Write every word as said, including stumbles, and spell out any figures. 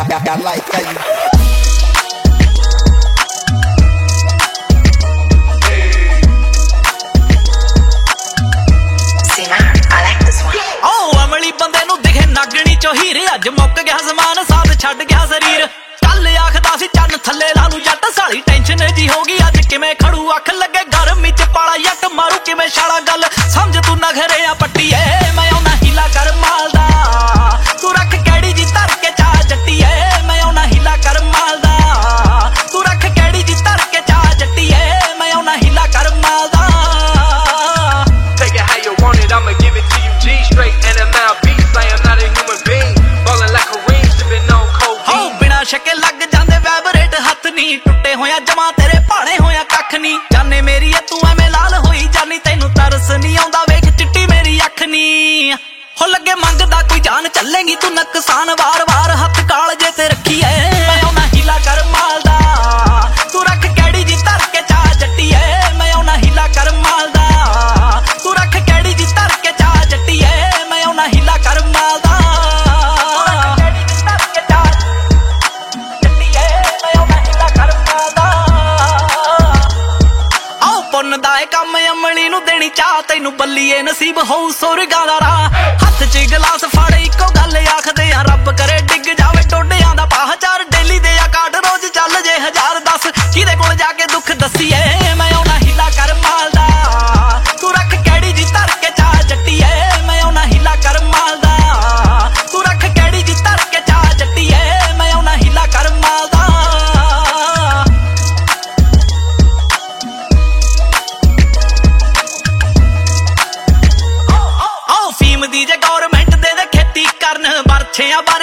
I like how you. नागणी चो हीरे अज मुक गया समान साथ छड़ गया शरीर कल आखदा सी चन्न थले ला लू जट साली टेंशन जी होगी अज किवें खड़ू अख लगे गर्मी च पाला जट मारू किवें छाला गल समझ तू नखरे आ पट्टीए मैं आउना हीला कर मालदा तू रख कैड़ी जी धर के चा जट्टीए मैं आउना हीला कर मालदा तू रख कैड़ी जी धर के चा जट्टीए मैं आउना हीला कर Malda Take it how you want it, I'ma give it to you G straight and M L B I am not a human being, ballin' like Kareem, sippin' on codeine. हो बिना शके लग जांदे वैबरेट हथ नी टुटे होया जमा तेरे भाणे होया कख नी जाने मेरी है तू एवें लाल होई जानी तैनू तरस नी आउंदा वेख चिट्टी मेरी अख नी हो लगे मंगदा कोई जान चलेंगी तू नकसान वार वार हथ काल जे ते रखी है मैं आउना हीला कर मालदा तू रख कैड़ी जी धर के चा जट्टी है मैं आउना हीला कर मालदा तू रख कैड़ी जी धर के चा जट्टी है मैं आउना हीला कर मालदा कम अमली नू देनी चाह तैनू बल्लीए नसीब होऊ सुरगां दा राह हथ च गिलास फड़ इको गल आखदे आ रब करे डिग जावे टोडियां दा पाह चार डेली दे आ काट रोज चल जे हजार दस किदे कोल जाके दुख दसीए मैं आउना हीला कर मालदा तू रख कैड़ी जी धर के चा जट्टीए मैं आउना हीला कर मालदा तू रख कैड़ी जी धर के चा जट्टीए मैं आउना हीला कर मालदा दी जे गौरमेंट दे दे खेती करन बरछियां